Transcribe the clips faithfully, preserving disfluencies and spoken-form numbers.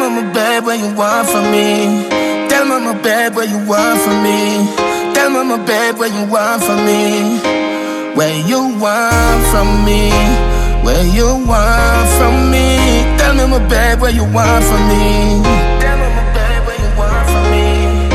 mama, babe, what you want from me. Tell mama, babe, what you want from me. Tell mama, babe, what you want from me. Where you want from me. Where you want from me. Tell me, my babe, what you want from me. Tell me, my babe, what you want from me.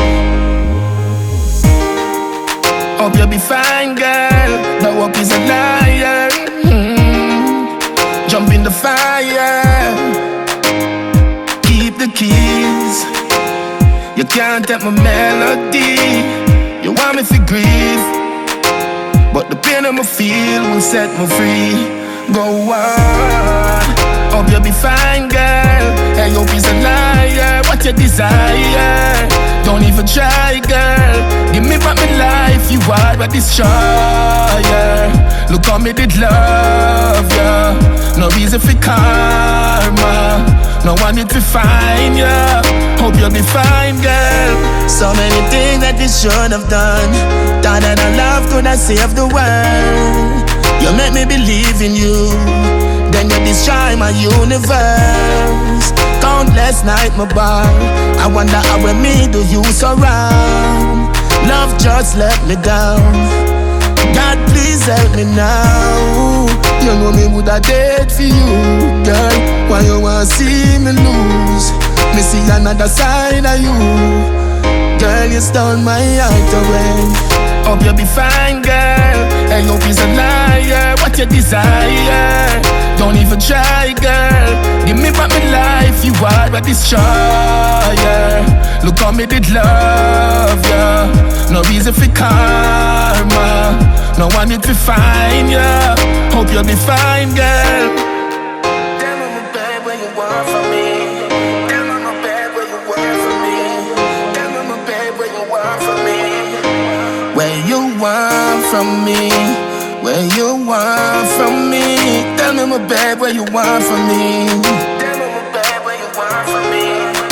Hope you'll be fine, girl. No hope is a liar. Mm-hmm. Jump in the fire. Keep the keys. You can't take my melody. You want me to grieve, but the pain I'ma feel will set me free. Go on, hope you'll be fine, girl. Hey, hope is a liar. What you desire? Don't even try, girl. Give me back my life. You are a destroyer. Look how me did love ya. No reason for karma. No one need to find ya. Hope you'll be fine, girl. So many things that you should have done. Thought that our love could have saved the world. You make me believe in you, then you destroy my universe. Countless nights, my boy, I wonder how with me do you surround. Love just let me down. God, please help me now. You know me woulda dead for you, girl. Why you wanna see me lose? Me see another side of you. Girl, you stole my heart away. Hope you'll be fine, girl. Hey, hope is a liar. What you desire? Don't even try, girl. Give me back my life. You are a destroyer. Look how me did love ya. No reason for karma. No one need to find ya. Hope you'll be fine, girl. Tell me, my babe, what you want from me. Tell me, my babe, what you want from me. Tell me, my babe, what you want from me. Where you want from me, where you want from me. Tell me, my babe, where you want from me. Tell me, my babe, where you want from me.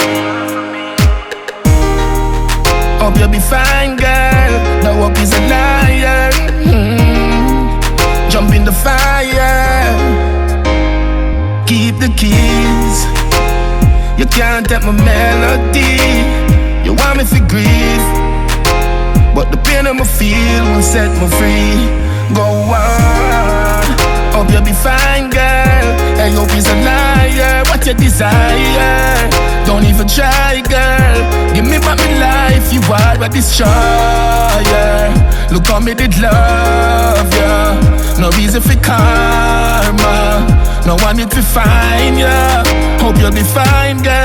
Hope you'll be fine, girl. No hope is a liar. Mm-hmm. Jump in the fire. Keep the keys. You can't take my melody. You want me to grieve, but the pain I'ma feel will set me free. Go on, hope you'll be fine, girl. Hey, hope is a liar. What you desire? Don't even try, girl. Give me back my life. You are a destroyer. Look how me did love ya. No reason for karma. No one need to find ya. Hope you'll be fine, girl.